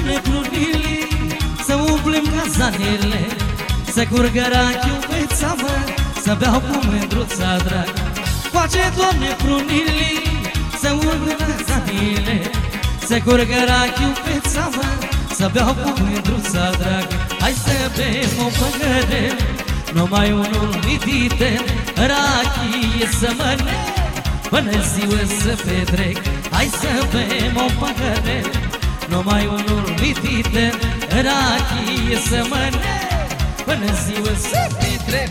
nebunilii, să umplem cazanele, să curgă rachiul pe țavă, să beau cu mândruța drag. Face, Doamne, prunilii, să umplem cazanele, să curgă rachiul pe țavă, să beau cu mândruța drag. Hai să bem o păhărel, numai unul mitite, rachie să mănânc, până ziua să petrec. Hai să bem o păhărel, numai unul mitite, rachie să mănânc, până ziua să petrec.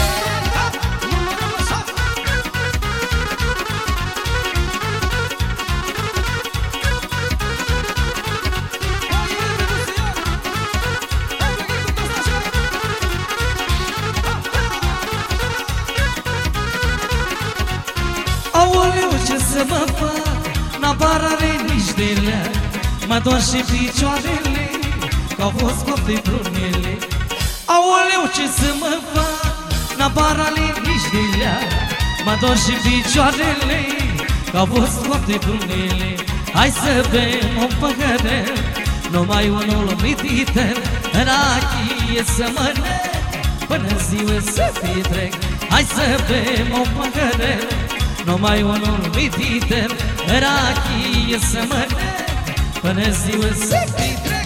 Aoleu, ce să mă fac, n-apar are nici de lea, mă dor și picioarele, că-au fost copii prunele. Aoleu, ce să mă fac, n-apar are nici de lea, mă dor și picioarele, că-au fost copii prunele. Hai să bem un păhărel, numai unul mititel, rachie să mănânc, până ziua să petrec. Hai să bem un păhărel, numai unul mititel, rachie să mănânc, până ziua să petrec.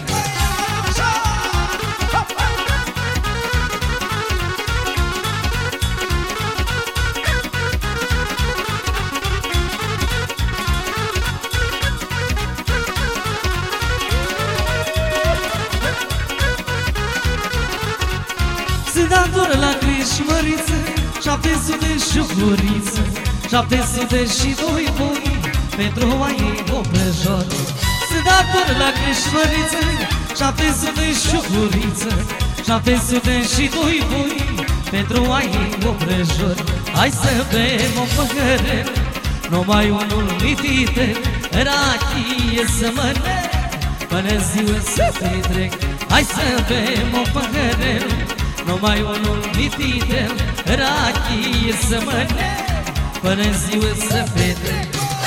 Să da dur la Crișmăriță, 700 și guriță, 702 boi, pentru a ei o prăjoară. Să da dur la Crișmăriță, 700 și guriță, 702 boi, pentru a ei o prăjoară. Hai să bem o păhărel, numai unul mititel, rachie să mănânc, până ziua să petrec. Hai să bem o păhărel, numai unul mititel, rachie să mănânc, până ziua să petrec.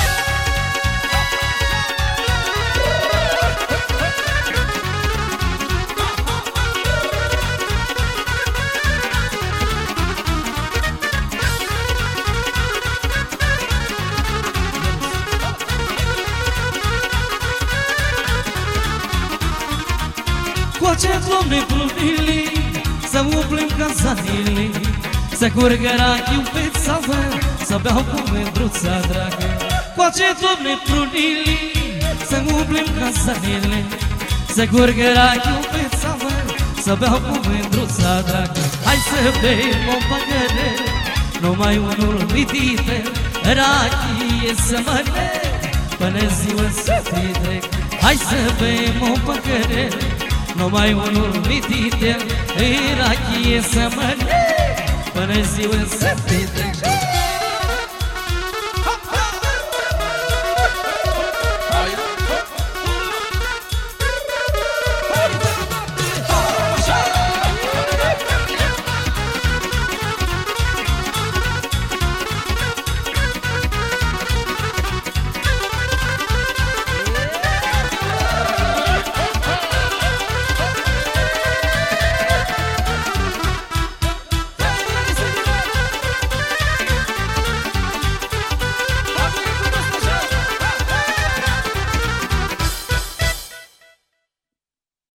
Coace, Doamne, prunilii, să umplem cazanele, să curgă rachiul pe țavă, să beau cu mândruța dragă. Coace, Doamne, prunilii, să umplem cazanele, să curgă rachiul pe țavă, să beau cu mândruța dragă. Hai să bem o păhărel, numai unul mititel, rachie să mănânc, până ziua să petrec. Hai să bem o păhărel, numai unul mititel, rachie să mănânc, până ziua să petrec.